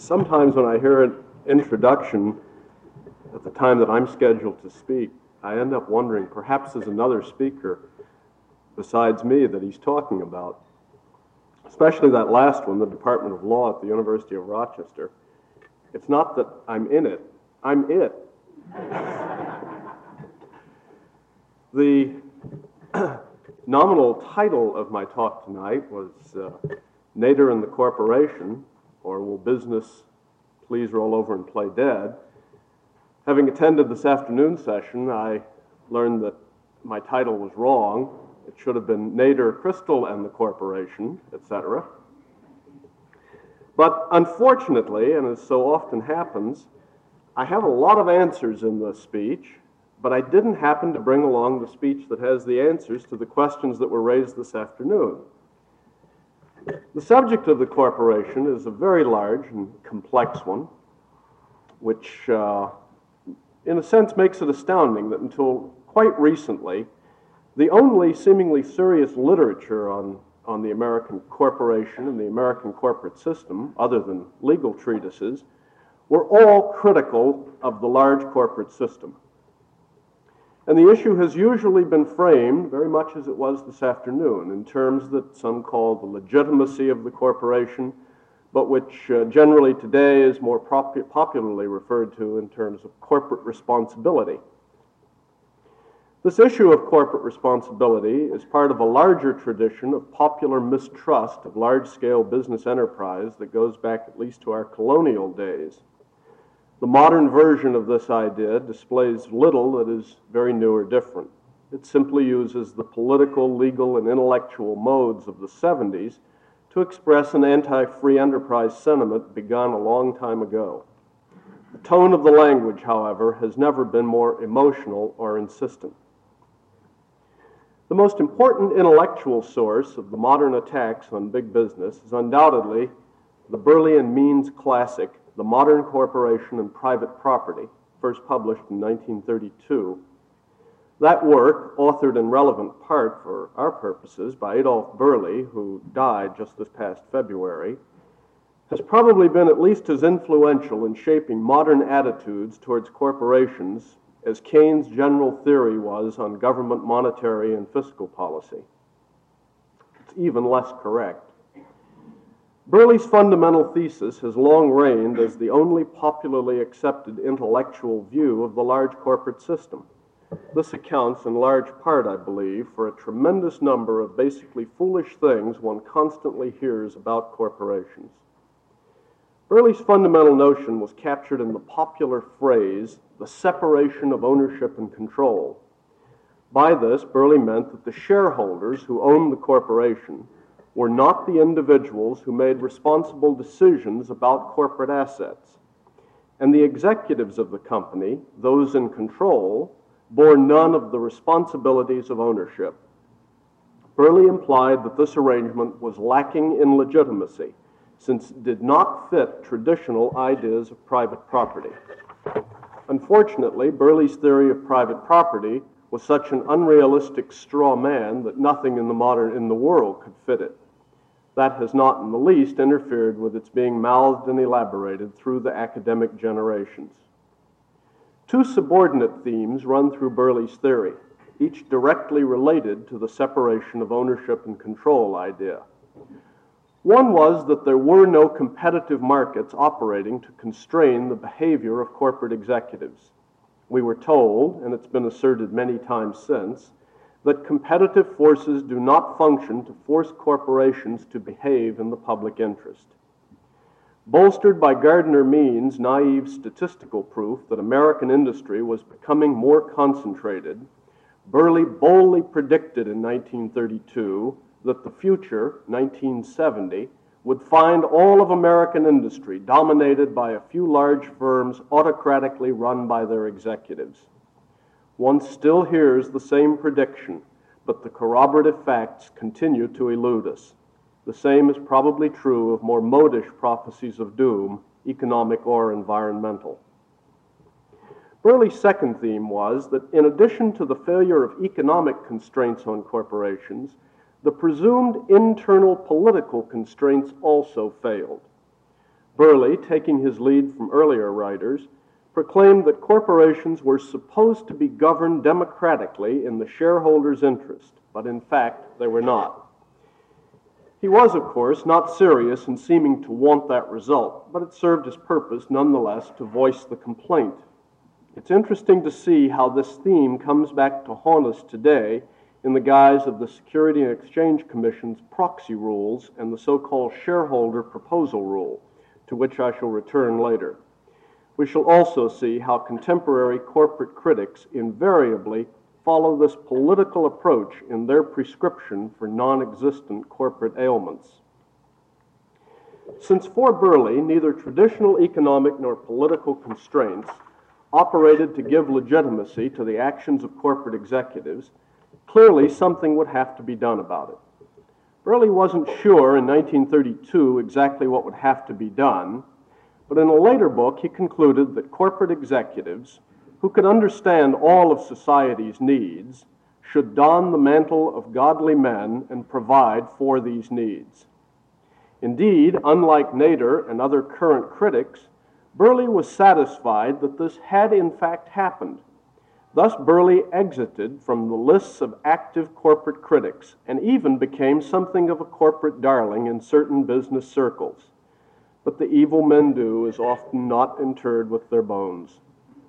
Sometimes when I hear an introduction at the time that I'm scheduled to speak, I end up wondering, perhaps there's another speaker besides me that he's talking about. Especially that last one, the Department of Law at the University of Rochester. It's not that I'm in it, I'm it. The nominal title of my talk tonight was Nader and the Corporation, or Will Business Please Roll Over and Play Dead? Having attended this afternoon session, I learned that my title was wrong. It should have been Nader, Crystal, and the Corporation, etc. But unfortunately, and as so often happens, I have a lot of answers in this speech, but I didn't happen to bring along the speech that has the answers to the questions that were raised this afternoon. The subject of the corporation is a very large and complex one, which in a sense makes it astounding that until quite recently, the only seemingly serious literature on the American corporation and the American corporate system, other than legal treatises, were all critical of the large corporate system. And the issue has usually been framed, very much as it was this afternoon, in terms that some call the legitimacy of the corporation, but which generally today is more popularly referred to in terms of corporate responsibility. This issue of corporate responsibility is part of a larger tradition of popular mistrust of large-scale business enterprise that goes back at least to our colonial days. The modern version of this idea displays little that is very new or different. It simply uses the political, legal, and intellectual modes of the 70s to express an anti-free enterprise sentiment begun a long time ago. The tone of the language, however, has never been more emotional or insistent. The most important intellectual source of the modern attacks on big business is undoubtedly the Burley and Means classic, The Modern Corporation and Private Property, first published in 1932. That work, authored in relevant part for our purposes by Adolph Burley, who died just this past February, has probably been at least as influential in shaping modern attitudes towards corporations as Keynes' general theory was on government monetary and fiscal policy. It's even less correct. Burley's fundamental thesis has long reigned as the only popularly accepted intellectual view of the large corporate system. This accounts in large part, I believe, for a tremendous number of basically foolish things one constantly hears about corporations. Burley's fundamental notion was captured in the popular phrase, the separation of ownership and control. By this, Burley meant that the shareholders who owned the corporation were not the individuals who made responsible decisions about corporate assets, and the executives of the company, those in control, bore none of the responsibilities of ownership. Burley implied that this arrangement was lacking in legitimacy, since it did not fit traditional ideas of private property. Unfortunately, Burley's theory of private property was such an unrealistic straw man that nothing in the world could fit it. That has not in the least interfered with its being mouthed and elaborated through the academic generations. Two subordinate themes run through Burley's theory, each directly related to the separation of ownership and control idea. One was that there were no competitive markets operating to constrain the behavior of corporate executives. We were told, and it's been asserted many times since, that competitive forces do not function to force corporations to behave in the public interest. Bolstered by Gardner Means' naive statistical proof that American industry was becoming more concentrated, Burley boldly predicted in 1932 that the future, 1970, would find all of American industry dominated by a few large firms autocratically run by their executives. One still hears the same prediction, but the corroborative facts continue to elude us. The same is probably true of more modish prophecies of doom, economic or environmental. Burley's second theme was that in addition to the failure of economic constraints on corporations, the presumed internal political constraints also failed. Burley, taking his lead from earlier writers, proclaimed that corporations were supposed to be governed democratically in the shareholders' interest, but in fact they were not. He was, of course, not serious in seeming to want that result, but it served his purpose nonetheless to voice the complaint. It's interesting to see how this theme comes back to haunt us today in the guise of the Security and Exchange Commission's proxy rules and the so-called shareholder proposal rule, to which I shall return later. We shall also see how contemporary corporate critics invariably follow this political approach in their prescription for non-existent corporate ailments. Since for Burley, neither traditional economic nor political constraints operated to give legitimacy to the actions of corporate executives, clearly something would have to be done about it. Burley wasn't sure in 1932 exactly what would have to be done, but in a later book he concluded that corporate executives, who could understand all of society's needs, should don the mantle of godly men and provide for these needs. Indeed, unlike Nader and other current critics, Burley was satisfied that this had in fact happened. Thus, Burley exited from the lists of active corporate critics and even became something of a corporate darling in certain business circles. But the evil men do is often not interred with their bones.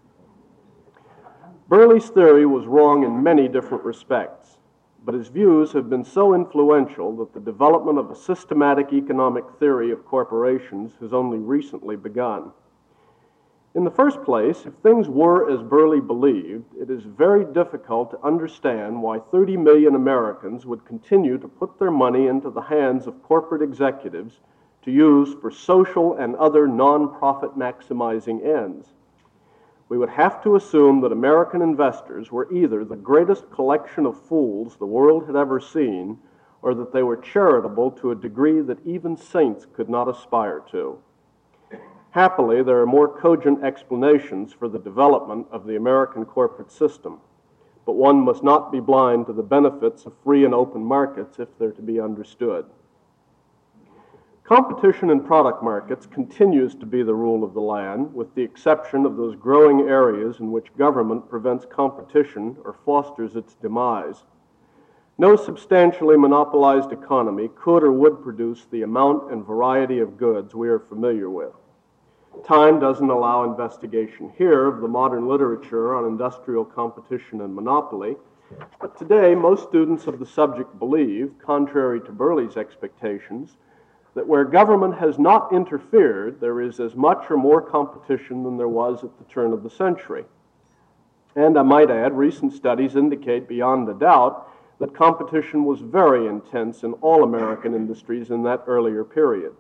Burley's theory was wrong in many different respects, but his views have been so influential that the development of a systematic economic theory of corporations has only recently begun. In the first place, if things were as Burley believed, it is very difficult to understand why 30 million Americans would continue to put their money into the hands of corporate executives to use for social and other non-profit maximizing ends. We would have to assume that American investors were either the greatest collection of fools the world had ever seen, or that they were charitable to a degree that even saints could not aspire to. Happily, there are more cogent explanations for the development of the American corporate system, but one must not be blind to the benefits of free and open markets if they're to be understood. Competition in product markets continues to be the rule of the land, with the exception of those growing areas in which government prevents competition or fosters its demise. No substantially monopolized economy could or would produce the amount and variety of goods we are familiar with. Time doesn't allow investigation here of the modern literature on industrial competition and monopoly, but today most students of the subject believe, contrary to Burley's expectations, that where government has not interfered, there is as much or more competition than there was at the turn of the century. And I might add, recent studies indicate beyond a doubt that competition was very intense in all American industries in that earlier period.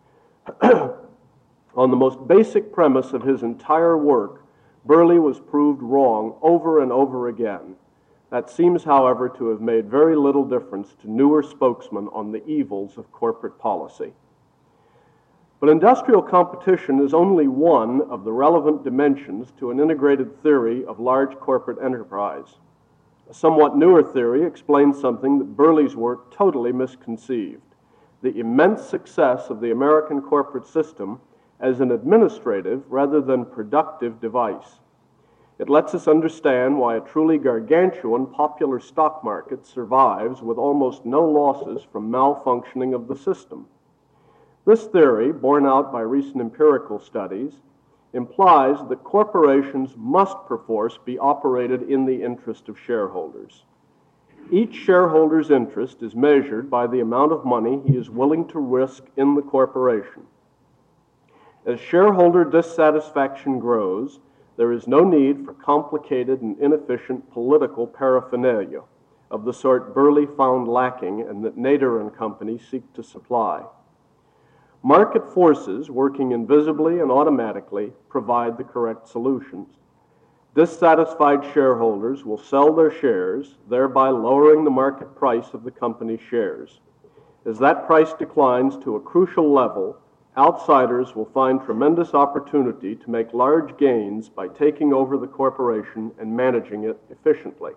On the most basic premise of his entire work, Burley was proved wrong over and over again. That seems, however, to have made very little difference to newer spokesmen on the evils of corporate policy. But industrial competition is only one of the relevant dimensions to an integrated theory of large corporate enterprise. A somewhat newer theory explains something that Burley's work totally misconceived: the immense success of the American corporate system as an administrative rather than productive device. It lets us understand why a truly gargantuan popular stock market survives with almost no losses from malfunctioning of the system. This theory, borne out by recent empirical studies, implies that corporations must perforce be operated in the interest of shareholders. Each shareholder's interest is measured by the amount of money he is willing to risk in the corporation. As shareholder dissatisfaction grows, there is no need for complicated and inefficient political paraphernalia of the sort Burley found lacking and that Nader and company seek to supply. Market forces, working invisibly and automatically, provide the correct solutions. Dissatisfied shareholders will sell their shares, thereby lowering the market price of the company's shares. As that price declines to a crucial level, outsiders will find tremendous opportunity to make large gains by taking over the corporation and managing it efficiently.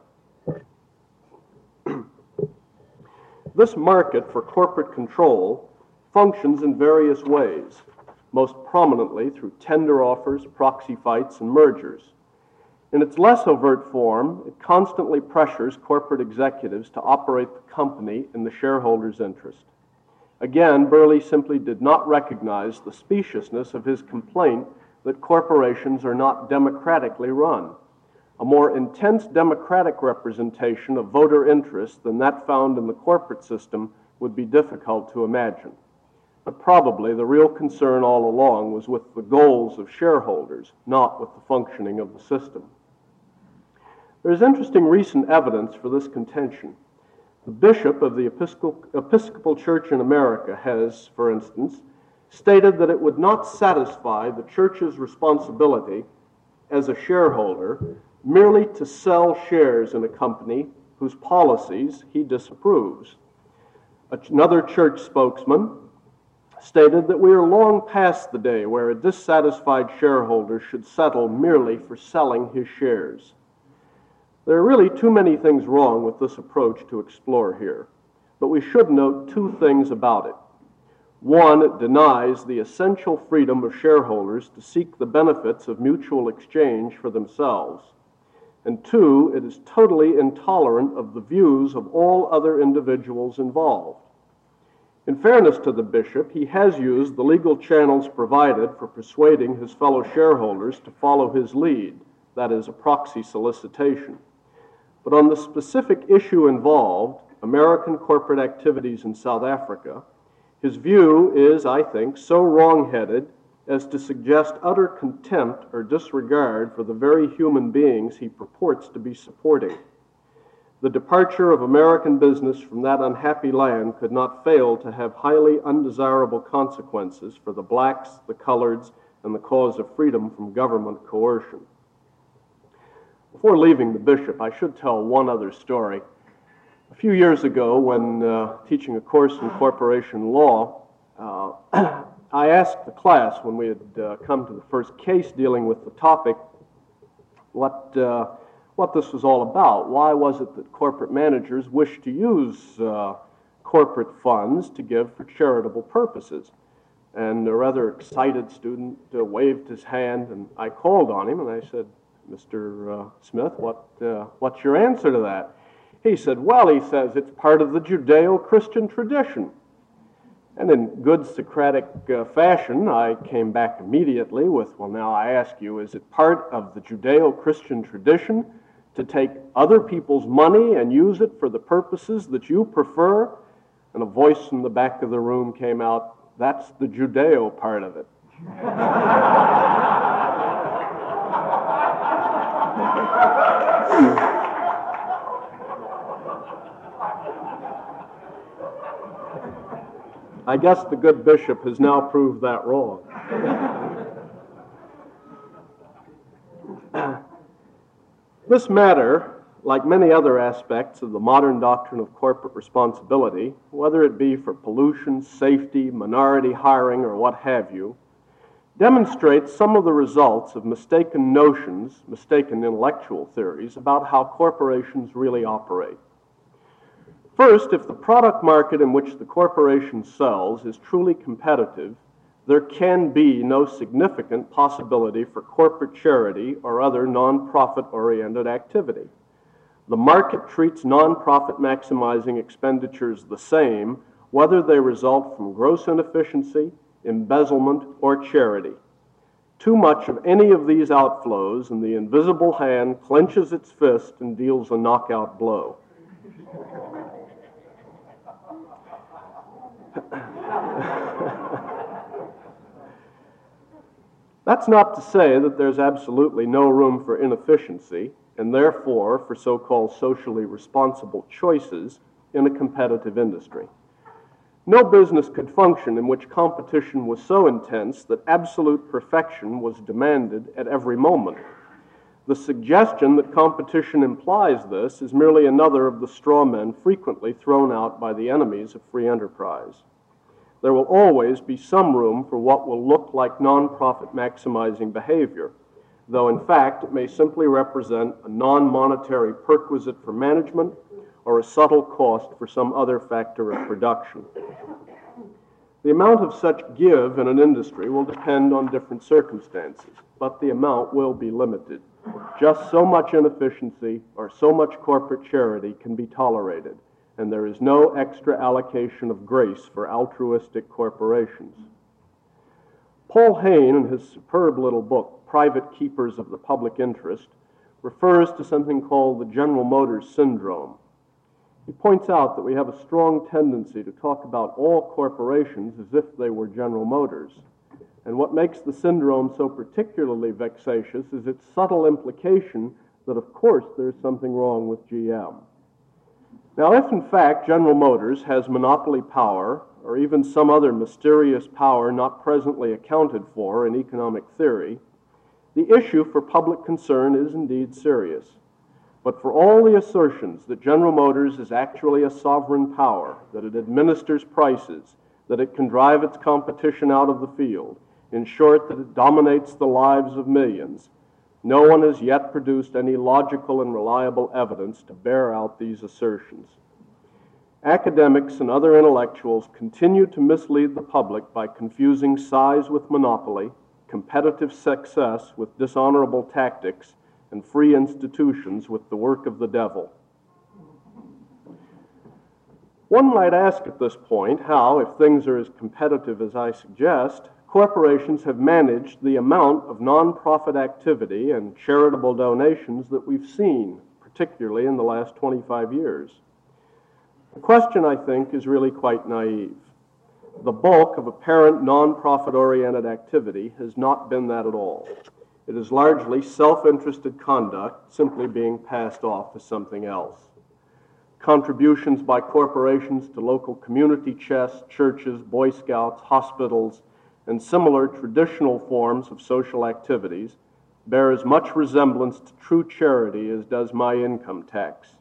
This market for corporate control functions in various ways. most prominently through tender offers, proxy fights, and mergers. In its less overt form, it constantly pressures corporate executives to operate the company in the shareholders' interest. Again, Burley simply did not recognize the speciousness of his complaint that corporations are not democratically run. A more intense democratic representation of voter interest than that found in the corporate system would be difficult to imagine. But probably the real concern all along was with the goals of shareholders, not with the functioning of the system. There is interesting recent evidence for this contention. The bishop of the Episcopal Church in America has, for instance, stated that it would not satisfy the church's responsibility as a shareholder merely to sell shares in a company whose policies he disapproves. Another church spokesman stated that we are long past the day where a dissatisfied shareholder should settle merely for selling his shares. There are really too many things wrong with this approach to explore here, but we should note two things about it. One, it denies the essential freedom of shareholders to seek the benefits of mutual exchange for themselves. And two, it is totally intolerant of the views of all other individuals involved. In fairness to the bishop, he has used the legal channels provided for persuading his fellow shareholders to follow his lead, that is, a proxy solicitation. But on the specific issue involved, American corporate activities in South Africa, his view is, I think, so wrong-headed as to suggest utter contempt or disregard for the very human beings he purports to be supporting. The departure of American business from that unhappy land could not fail to have highly undesirable consequences for the blacks, the coloreds, and the cause of freedom from government coercion. Before leaving the bishop, I should tell one other story. A few years ago, when teaching a course in corporation law, I asked the class, when we had come to the first case dealing with the topic, what this was all about. Why was it that corporate managers wished to use corporate funds to give for charitable purposes? And a rather excited student waved his hand, and I called on him, and I said, Mr. Smith, what's your answer to that? He said, well, he says, it's part of the Judeo-Christian tradition. And in good Socratic fashion, I came back immediately with, well, now I ask you, is it part of the Judeo-Christian tradition to take other people's money and use it for the purposes that you prefer? And a voice from the back of the room came out, that's the Judeo part of it. I guess the good bishop has now proved that wrong. This matter, like many other aspects of the modern doctrine of corporate responsibility, whether it be for pollution, safety, minority hiring, or what have you, demonstrates some of the results of mistaken notions, mistaken intellectual theories about how corporations really operate. First, if the product market in which the corporation sells is truly competitive, there can be no significant possibility for corporate charity or other non-profit-oriented activity. The market treats non-profit maximizing expenditures the same, whether they result from gross inefficiency, embezzlement, or charity. Too much of any of these outflows, and the invisible hand clenches its fist and deals a knockout blow. That's not to say that there's absolutely no room for inefficiency, and therefore for so-called socially responsible choices in a competitive industry. No business could function in which competition was so intense that absolute perfection was demanded at every moment. The suggestion that competition implies this is merely another of the straw men frequently thrown out by the enemies of free enterprise. There will always be some room for what will look like non-profit maximizing behavior, though in fact it may simply represent a non-monetary perquisite for management or a subtle cost for some other factor of production. The amount of such give in an industry will depend on different circumstances, but the amount will be limited. Just so much inefficiency or so much corporate charity can be tolerated, and there is no extra allocation of grace for altruistic corporations. Paul Hayne, in his superb little book, Private Keepers of the Public Interest, refers to something called the General Motors syndrome. He points out that we have a strong tendency to talk about all corporations as if they were General Motors. And what makes the syndrome so particularly vexatious is its subtle implication that, of course, there's something wrong with GM. Now, if in fact General Motors has monopoly power, or even some other mysterious power not presently accounted for in economic theory, the issue for public concern is indeed serious. But for all the assertions that General Motors is actually a sovereign power, that it administers prices, that it can drive its competition out of the field, in short, that it dominates the lives of millions, no one has yet produced any logical and reliable evidence to bear out these assertions. Academics and other intellectuals continue to mislead the public by confusing size with monopoly, competitive success with dishonorable tactics, and free institutions with the work of the devil. One might ask at this point how, if things are as competitive as I suggest, corporations have managed the amount of nonprofit activity and charitable donations that we've seen, particularly in the last 25 years. The question, I think, is really quite naive. The bulk of apparent nonprofit-oriented activity has not been that at all. It is largely self-interested conduct simply being passed off as something else. Contributions by corporations to local community chests, churches, Boy Scouts, hospitals, and similar traditional forms of social activities bear as much resemblance to true charity as does my income tax.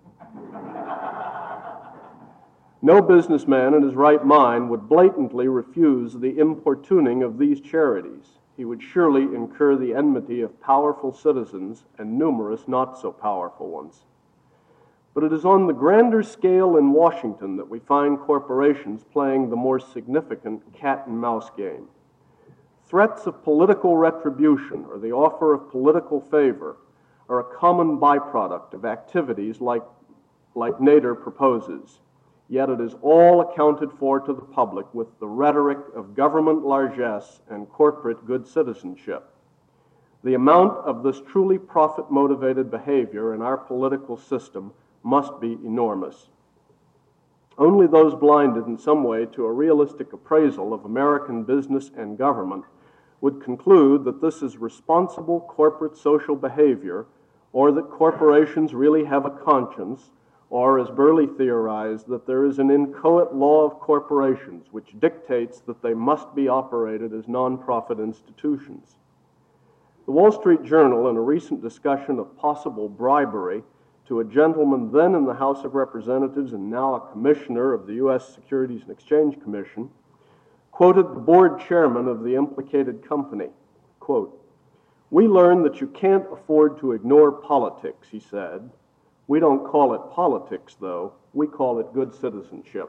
No businessman in his right mind would blatantly refuse the importuning of these charities. He would surely incur the enmity of powerful citizens and numerous not so powerful ones. But it is on the grander scale in Washington that we find corporations playing the more significant cat-and-mouse game. Threats of political retribution or the offer of political favor are a common byproduct of activities like Nader proposes. Yet it is all accounted for to the public with the rhetoric of government largesse and corporate good citizenship. The amount of this truly profit-motivated behavior in our political system must be enormous. Only those blinded in some way to a realistic appraisal of American business and government would conclude that this is responsible corporate social behavior, or that corporations really have a conscience, or, as Burley theorized, that there is an inchoate law of corporations which dictates that they must be operated as nonprofit institutions. The Wall Street Journal, in a recent discussion of possible bribery to a gentleman then in the House of Representatives and now a commissioner of the U.S. Securities and Exchange Commission, quoted the board chairman of the implicated company. Quote, "We learned that you can't afford to ignore politics," he said. "We don't call it politics, though. We call it good citizenship."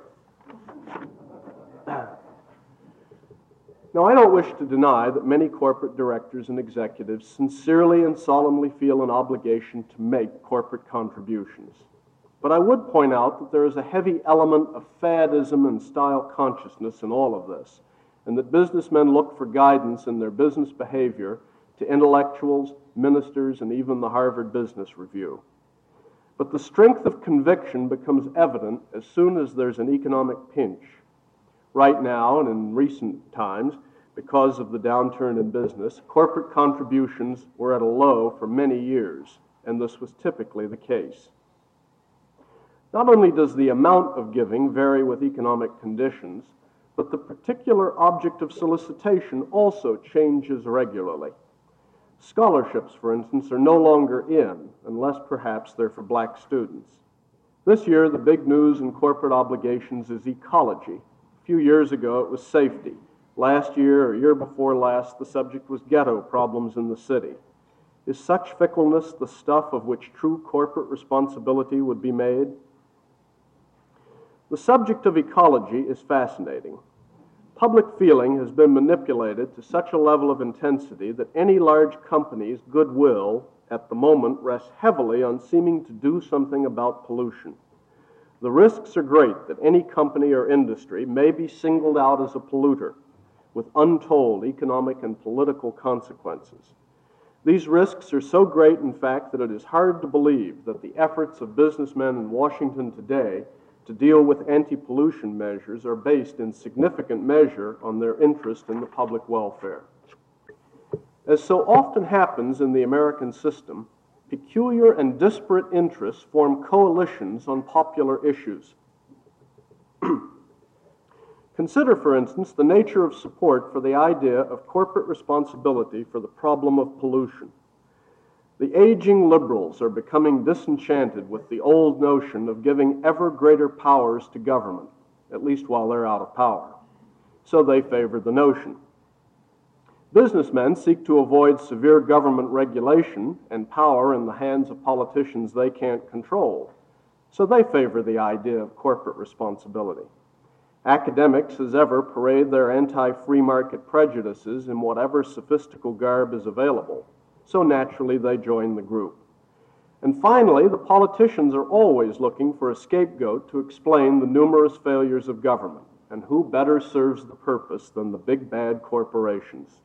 Now, I don't wish to deny that many corporate directors and executives sincerely and solemnly feel an obligation to make corporate contributions. But I would point out that there is a heavy element of faddism and style consciousness in all of this, and that businessmen look for guidance in their business behavior to intellectuals, ministers, and even the Harvard Business Review. But the strength of conviction becomes evident as soon as there's an economic pinch. Right now, and in recent times, because of the downturn in business, corporate contributions were at a low for many years, and this was typically the case. Not only does the amount of giving vary with economic conditions, but the particular object of solicitation also changes regularly. Scholarships, for instance, are no longer in, unless perhaps they're for black students. This year, the big news in corporate obligations is ecology. A few years ago, it was safety. Last year, or year before last, the subject was ghetto problems in the city. Is such fickleness the stuff of which true corporate responsibility would be made? The subject of ecology is fascinating. Public feeling has been manipulated to such a level of intensity that any large company's goodwill at the moment rests heavily on seeming to do something about pollution. The risks are great that any company or industry may be singled out as a polluter, with untold economic and political consequences. These risks are so great, in fact, that it is hard to believe that the efforts of businessmen in Washington today to deal with anti-pollution measures are based in significant measure on their interest in the public welfare. As so often happens in the American system, peculiar and disparate interests form coalitions on popular issues. Consider, for instance, the nature of support for the idea of corporate responsibility for the problem of pollution. The aging liberals are becoming disenchanted with the old notion of giving ever greater powers to government, at least while they're out of power. So they favor the notion. Businessmen seek to avoid severe government regulation and power in the hands of politicians they can't control. So they favor the idea of corporate responsibility. Academics, as ever, parade their anti-free market prejudices in whatever sophistical garb is available. So naturally they join the group. And finally, the politicians are always looking for a scapegoat to explain the numerous failures of government, and who better serves the purpose than the big bad corporations?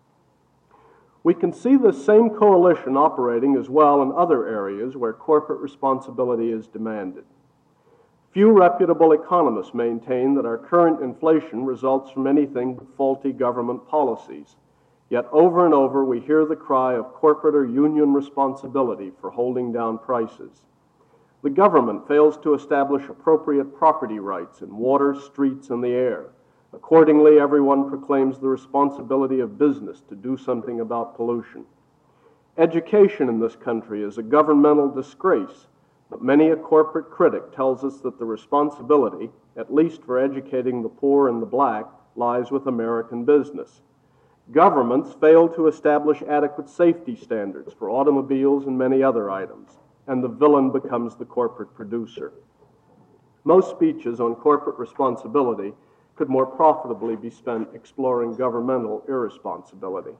We can see this same coalition operating as well in other areas where corporate responsibility is demanded. Few reputable economists maintain that our current inflation results from anything but faulty government policies. Yet over and over we hear the cry of corporate or union responsibility for holding down prices. The government fails to establish appropriate property rights in water, streets, and the air. Accordingly, everyone proclaims the responsibility of business to do something about pollution. Education in this country is a governmental disgrace, but many a corporate critic tells us that the responsibility, at least for educating the poor and the black, lies with American business. Governments fail to establish adequate safety standards for automobiles and many other items, and the villain becomes the corporate producer. Most speeches on corporate responsibility could more profitably be spent exploring governmental irresponsibility.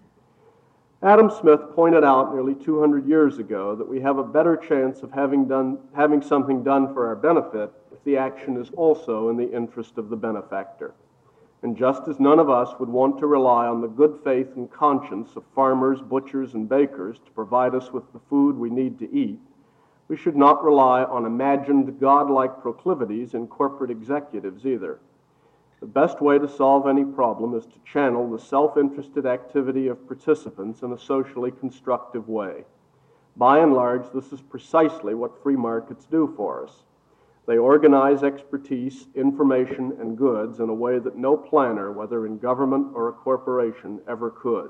Adam Smith pointed out nearly 200 years ago that we have a better chance of having something done for our benefit if the action is also in the interest of the benefactor. And just as none of us would want to rely on the good faith and conscience of farmers, butchers, and bakers to provide us with the food we need to eat, we should not rely on imagined godlike proclivities in corporate executives either. The best way to solve any problem is to channel the self-interested activity of participants in a socially constructive way. By and large, this is precisely what free markets do for us. They organize expertise, information, and goods in a way that no planner, whether in government or a corporation, ever could.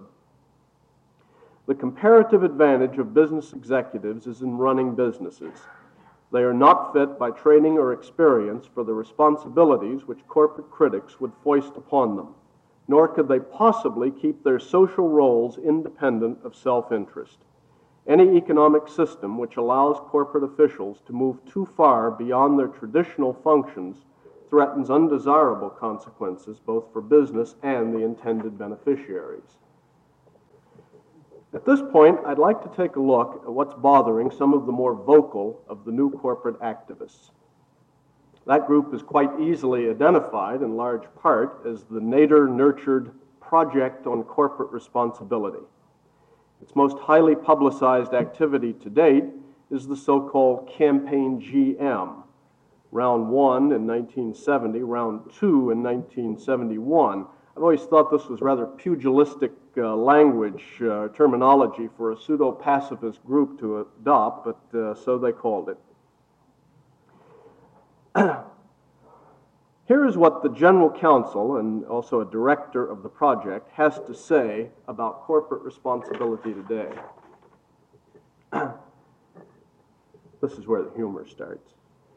The comparative advantage of business executives is in running businesses. They are not fit by training or experience for the responsibilities which corporate critics would foist upon them, nor could they possibly keep their social roles independent of self-interest. Any economic system which allows corporate officials to move too far beyond their traditional functions threatens undesirable consequences both for business and the intended beneficiaries. At this point, I'd like to take a look at what's bothering some of the more vocal of the new corporate activists. That group is quite easily identified, in large part, as the Nader-nurtured Project on Corporate Responsibility. Its most highly publicized activity to date is the so-called Campaign GM. Round 1 in 1970, Round 2 in 1971. I've always thought this was rather pugilistic language terminology for a pseudo-pacifist group to adopt, but so they called it. Here is what the General Counsel, and also a director of the project, has to say about corporate responsibility today. This is where the humor starts.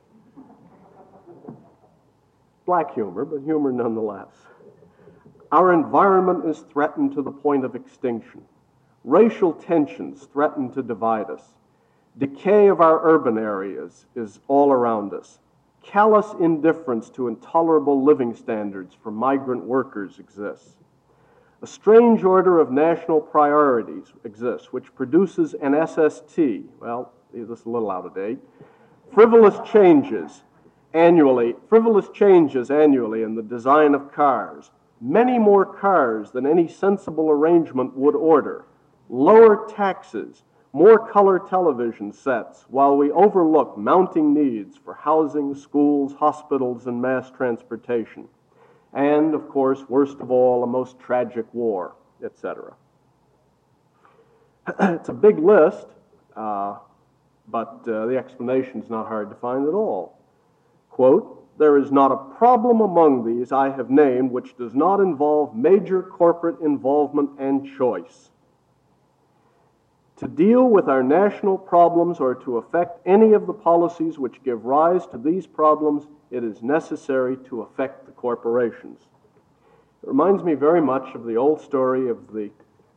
Black humor, but humor nonetheless. Our environment is threatened to the point of extinction. Racial tensions threaten to divide us. Decay of our urban areas is all around us. Callous indifference to intolerable living standards for migrant workers exists. A strange order of national priorities exists, which produces an SST. Well, this is a little out of date. Frivolous changes annually in the design of cars. Many more cars than any sensible arrangement would order. Lower taxes, more color television sets, while we overlook mounting needs for housing, schools, hospitals, and mass transportation. And, of course, worst of all, a most tragic war, etc. It's a big list, but the explanation is not hard to find at all. Quote, "There is not a problem among these I have named which does not involve major corporate involvement and choice. To deal with our national problems or to affect any of the policies which give rise to these problems, it is necessary to affect the corporations." It reminds me very much of the old story of the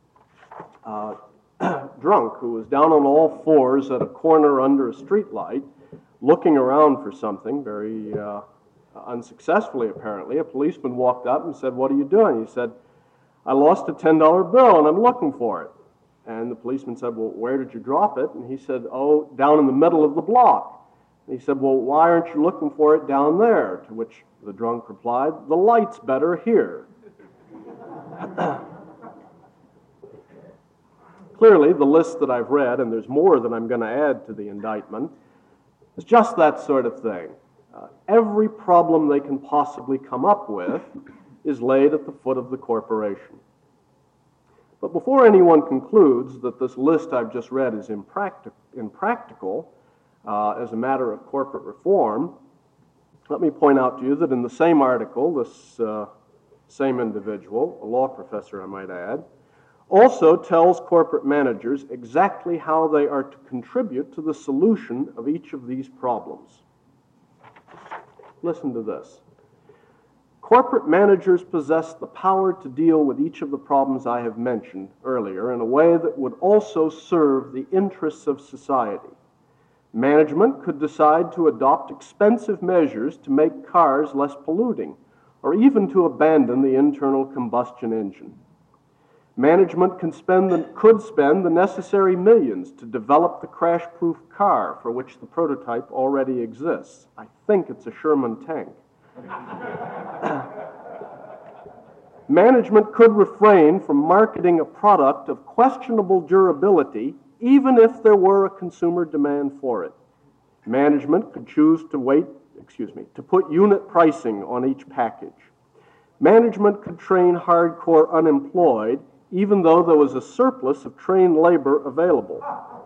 drunk who was down on all fours at a corner under a streetlight, looking around for something, very unsuccessfully apparently. A policeman walked up and said, "What are you doing?" He said, "I lost a $10 bill and I'm looking for it." And the policeman said, "Well, where did you drop it?" And he said, "Oh, down in the middle of the block." And he said, "Well, why aren't you looking for it down there?" To which the drunk replied, "The light's better here." Clearly, the list that I've read, and there's more that I'm going to add to the indictment, is just that sort of thing. Every problem they can possibly come up with is laid at the foot of the corporation. But before anyone concludes that this list I've just read is impractical as a matter of corporate reform, let me point out to you that in the same article, this same individual, a law professor I might add, also tells corporate managers exactly how they are to contribute to the solution of each of these problems. Listen to this. "Corporate managers possess the power to deal with each of the problems I have mentioned earlier in a way that would also serve the interests of society. Management could decide to adopt expensive measures to make cars less polluting, or even to abandon the internal combustion engine. Management could spend the necessary millions to develop the crash-proof car for which the prototype already exists. I think it's a Sherman tank. Management could refrain from marketing a product of questionable durability even if there were a consumer demand for it. Management could choose to put unit pricing on each package. Management could train hardcore unemployed even though there was a surplus of trained labor available.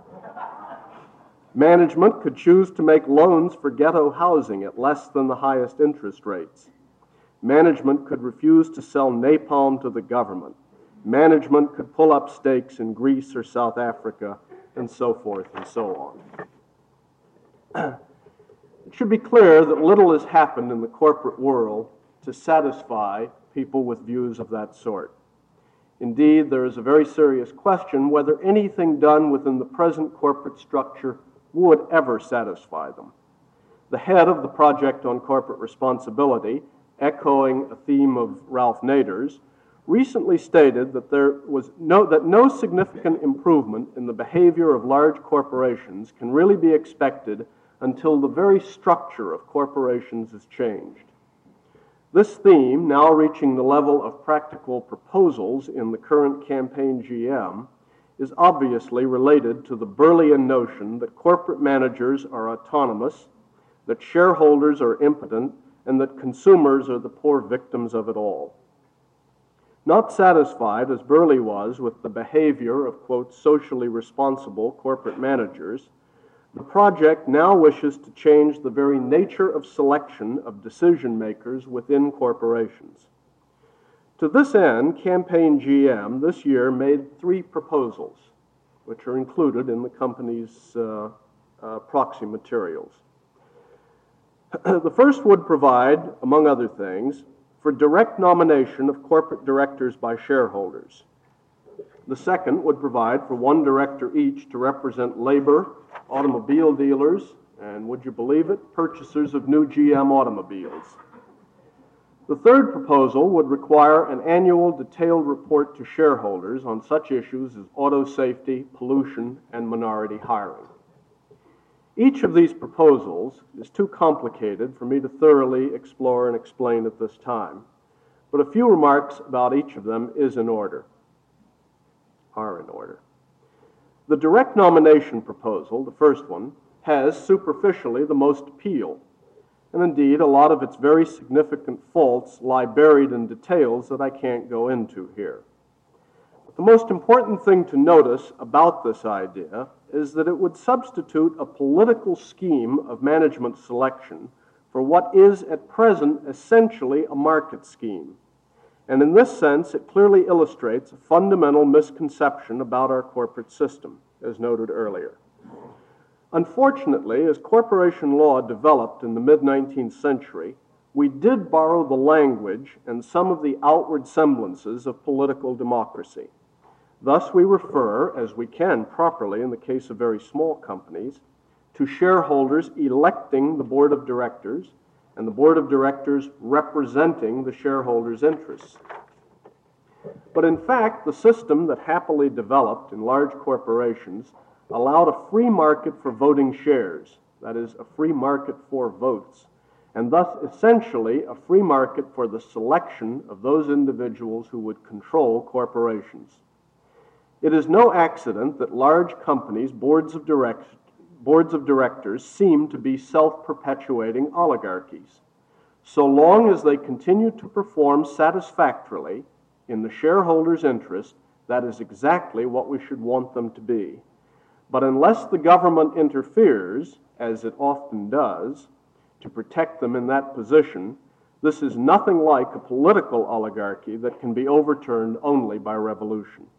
Management could choose to make loans for ghetto housing at less than the highest interest rates. Management could refuse to sell napalm to the government. Management could pull up stakes in Greece or South Africa, and so forth and so on. It should be clear that little has happened in the corporate world to satisfy people with views of that sort. Indeed, there is a very serious question whether anything done within the present corporate structure would ever satisfy them. The head of the Project on Corporate Responsibility, echoing a theme of Ralph Nader's, recently stated that no significant improvement in the behavior of large corporations can really be expected until the very structure of corporations is changed. This theme, now reaching the level of practical proposals in the current campaign GM, is obviously related to the Burleyan notion that corporate managers are autonomous, that shareholders are impotent, and that consumers are the poor victims of it all. Not satisfied, as Burley was, with the behavior of, quote, socially responsible corporate managers, the project now wishes to change the very nature of selection of decision makers within corporations. To this end, Campaign GM this year made 3 proposals, which are included in the company's proxy materials. The first would provide, among other things, for direct nomination of corporate directors by shareholders. The second would provide for 1 director each to represent labor, automobile dealers, and would you believe it, purchasers of new GM automobiles. The third proposal would require an annual detailed report to shareholders on such issues as auto safety, pollution, and minority hiring. Each of these proposals is too complicated for me to thoroughly explore and explain at this time, but a few remarks about each of them are in order. The direct nomination proposal, the first one, has superficially the most appeal, and indeed a lot of its very significant faults lie buried in details that I can't go into here. But the most important thing to notice about this idea is that it would substitute a political scheme of management selection for what is at present essentially a market scheme. And in this sense, it clearly illustrates a fundamental misconception about our corporate system, as noted earlier. Unfortunately, as corporation law developed in the mid-19th century, we did borrow the language and some of the outward semblances of political democracy. Thus, we refer, as we can properly in the case of very small companies, to shareholders electing the board of directors and the board of directors representing the shareholders' interests. But in fact, the system that happily developed in large corporations allowed a free market for voting shares, that is, a free market for votes, and thus essentially a free market for the selection of those individuals who would control corporations. It is no accident that large companies' boards of directors seem to be self-perpetuating oligarchies. So long as they continue to perform satisfactorily in the shareholders' interest, that is exactly what we should want them to be. But unless the government interferes, as it often does, to protect them in that position, this is nothing like a political oligarchy that can be overturned only by revolution.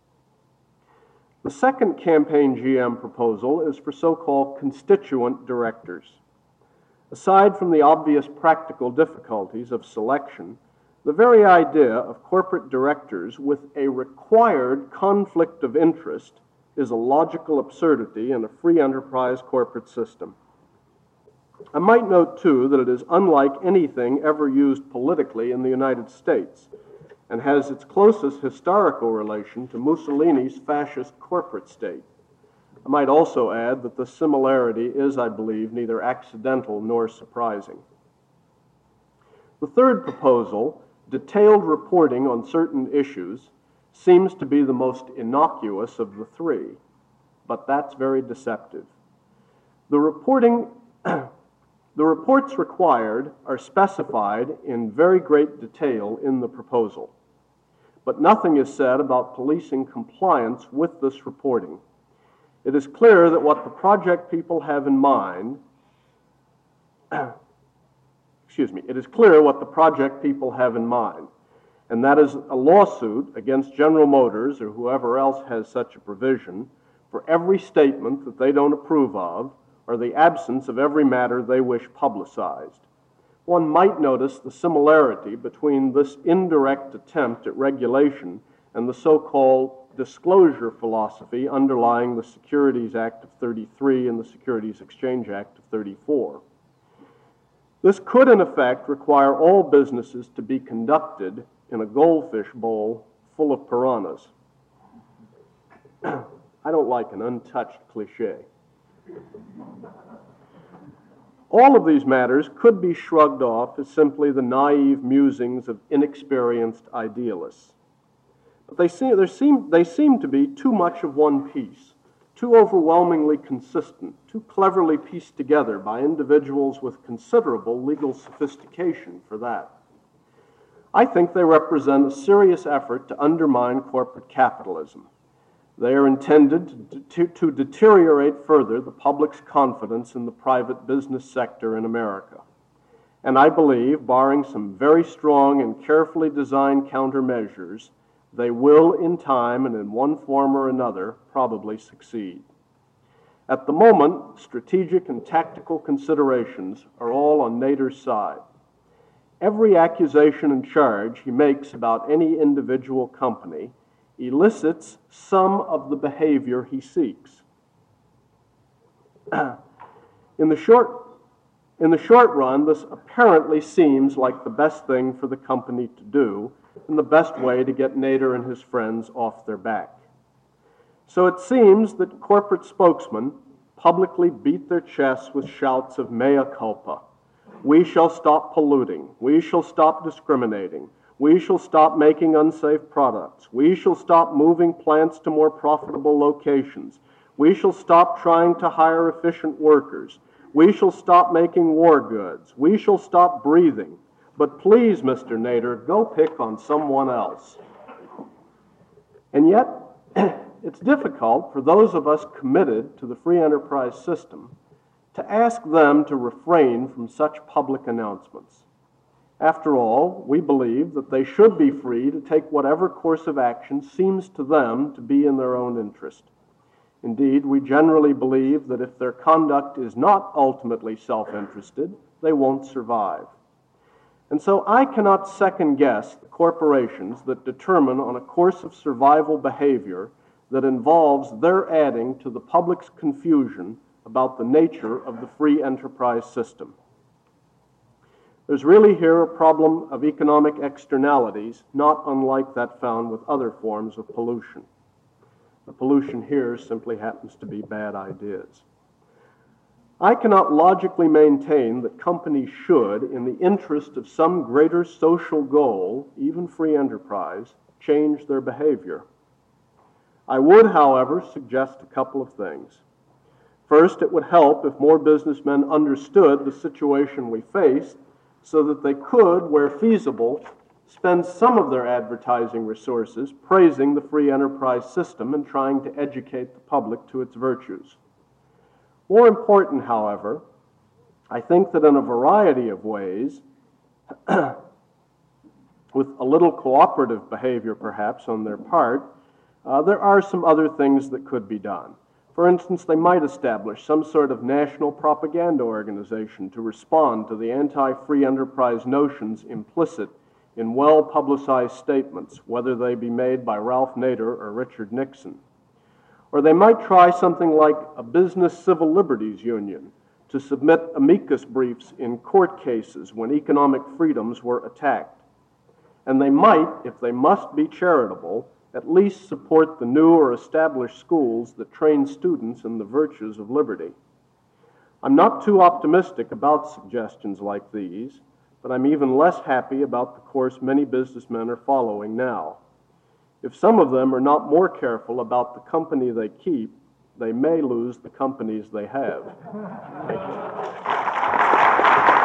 The second campaign GM proposal is for so-called constituent directors. Aside from the obvious practical difficulties of selection, the very idea of corporate directors with a required conflict of interest is a logical absurdity in a free enterprise corporate system. I might note, too, that it is unlike anything ever used politically in the United States and has its closest historical relation to Mussolini's fascist corporate state. I might also add that the similarity is, I believe, neither accidental nor surprising. The third proposal, detailed reporting on certain issues, seems to be the most innocuous of the three, but that's very deceptive. The reports required are specified in very great detail in the proposal, but nothing is said about policing compliance with this reporting. It is clear that what the project people have in mind, and that is a lawsuit against General Motors or whoever else has such a provision for every statement that they don't approve of or the absence of every matter they wish publicized. One might notice the similarity between this indirect attempt at regulation and the so-called disclosure philosophy underlying the Securities Act of 33 and the Securities Exchange Act of 34. This could, in effect, require all businesses to be conducted in a goldfish bowl full of piranhas. I don't like an untouched cliche. All of these matters could be shrugged off as simply the naive musings of inexperienced idealists. But they seem to be too much of one piece, too overwhelmingly consistent, too cleverly pieced together by individuals with considerable legal sophistication for that. I think they represent a serious effort to undermine corporate capitalism. They are intended to deteriorate further the public's confidence in the private business sector in America. And I believe, barring some very strong and carefully designed countermeasures, they will, in time and in one form or another, probably succeed. At the moment, strategic and tactical considerations are all on Nader's side. Every accusation and charge he makes about any individual company elicits some of the behavior he seeks. In the short run, this apparently seems like the best thing for the company to do and the best way to get Nader and his friends off their back. So it seems that corporate spokesmen publicly beat their chests with shouts of mea culpa. We shall stop polluting. We shall stop discriminating. We shall stop making unsafe products. We shall stop moving plants to more profitable locations. We shall stop trying to hire efficient workers. We shall stop making war goods. We shall stop breathing. But please, Mr. Nader, go pick on someone else. And yet, it's difficult for those of us committed to the free enterprise system to ask them to refrain from such public announcements. After all, we believe that they should be free to take whatever course of action seems to them to be in their own interest. Indeed, we generally believe that if their conduct is not ultimately self-interested, they won't survive. And so I cannot second-guess the corporations that determine on a course of survival behavior that involves their adding to the public's confusion about the nature of the free enterprise system. There's really here a problem of economic externalities, not unlike that found with other forms of pollution. The pollution here simply happens to be bad ideas. I cannot logically maintain that companies should, in the interest of some greater social goal, even free enterprise, change their behavior. I would, however, suggest a couple of things. First, it would help if more businessmen understood the situation we face so that they could, where feasible, spend some of their advertising resources praising the free enterprise system and trying to educate the public to its virtues. More important, however, I think that in a variety of ways, with a little cooperative behavior perhaps on their part, there are some other things that could be done. For instance, they might establish some sort of national propaganda organization to respond to the anti-free enterprise notions implicit in well-publicized statements, whether they be made by Ralph Nader or Richard Nixon. Or they might try something like a business civil liberties union to submit amicus briefs in court cases when economic freedoms were attacked. And they might, if they must be charitable, at least support the new or established schools that train students in the virtues of liberty. I'm not too optimistic about suggestions like these, but I'm even less happy about the course many businessmen are following now. If some of them are not more careful about the company they keep, they may lose the companies they have. Thank you.